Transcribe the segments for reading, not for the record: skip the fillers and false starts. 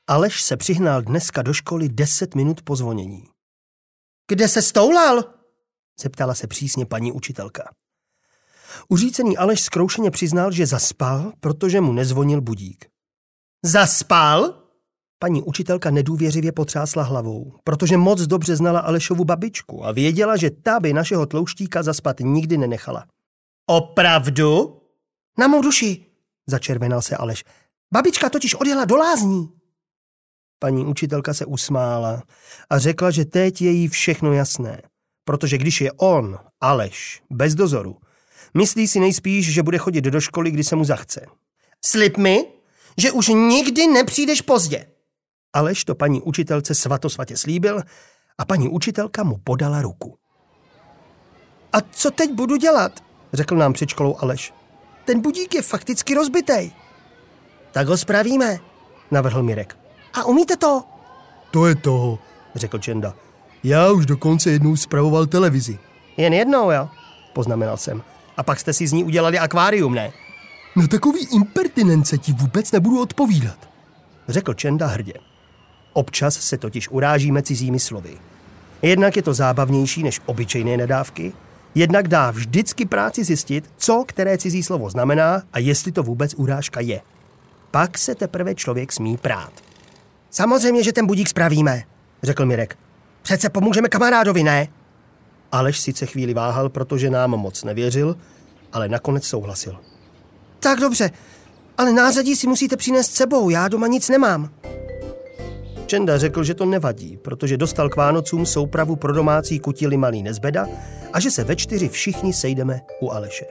Aleš se přihnal dneska do školy 10 minut po zvonění. Kde se stoulal? Zeptala se přísně paní učitelka. Uřícený Aleš zkroušeně přiznal, že zaspal, protože mu nezvonil budík. Zaspal? Paní učitelka nedůvěřivě potřásla hlavou, protože moc dobře znala Alešovu babičku a věděla, že ta by našeho tlouštíka zaspat nikdy nenechala. Opravdu? Na mou duši, začervenal se Aleš. Babička totiž odjela do lázní. Paní učitelka se usmála a řekla, že teď je jí všechno jasné, protože když je on, Aleš, bez dozoru, myslí si nejspíš, že bude chodit do školy, kdy se mu zachce. Slib mi, že už nikdy nepřijdeš pozdě. Aleš to paní učitelce svatosvatě slíbil a paní učitelka mu podala ruku. A co teď budu dělat? Řekl nám před školou Aleš. Ten budík je fakticky rozbitej. Tak ho spravíme, navrhl Mirek. A umíte to? To je to, řekl Čenda. Já už dokonce jednou spravoval televizi. Jen jednou, jo? Poznamenal jsem. A pak jste si z ní udělali akvárium, ne? Na takový impertinence ti vůbec nebudu odpovídat, řekl Čenda hrdě. Občas se totiž urážíme cizími slovy. Jednak je to zábavnější než obyčejné nadávky, jednak dá vždycky práci zjistit, co které cizí slovo znamená a jestli to vůbec urážka je. Pak se teprve člověk smí prát. Samozřejmě, že ten budík spravíme, řekl Mirek. Přece pomůžeme kamarádovi, ne? Aleš sice chvíli váhal, protože nám moc nevěřil, ale nakonec souhlasil. Tak dobře, ale nářadí si musíte přinést s sebou, já doma nic nemám. Čenda řekl, že to nevadí, protože dostal k Vánocům soupravu pro domácí kutily malý Nezbeda a že se ve 4 všichni sejdeme u Aleše.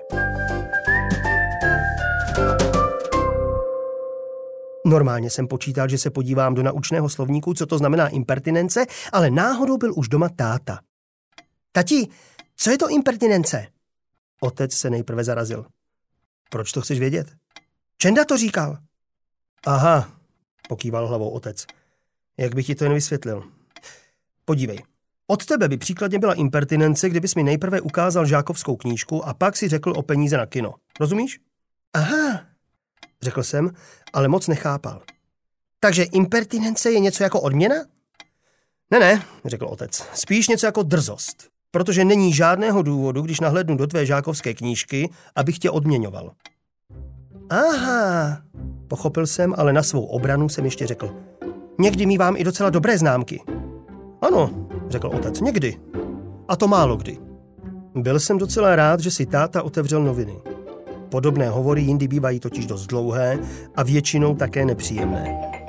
Normálně jsem počítal, že se podívám do naučného slovníku, co to znamená impertinence, ale náhodou byl už doma táta. Tati, co je to impertinence? Otec se nejprve zarazil. Proč to chceš vědět? Čenda to říkal. Aha, pokýval hlavou otec. Jak bych ti to jen vysvětlil? Podívej, od tebe by příkladně byla impertinence, kdybys mi nejprve ukázal žákovskou knížku a pak si řekl o peníze na kino. Rozumíš? Aha, řekl jsem, ale moc nechápal. Takže impertinence je něco jako odměna? Ne, řekl otec, spíš něco jako drzost, protože není žádného důvodu, když nahlédnu do tvé žákovské knížky, abych tě odměňoval. Aha, pochopil jsem, ale na svou obranu jsem ještě řekl. Někdy mívám i docela dobré známky. Ano, řekl otec, někdy. A to málo kdy. Byl jsem docela rád, že si táta otevřel noviny. Podobné hovory jindy bývají totiž dost dlouhé a většinou také nepříjemné.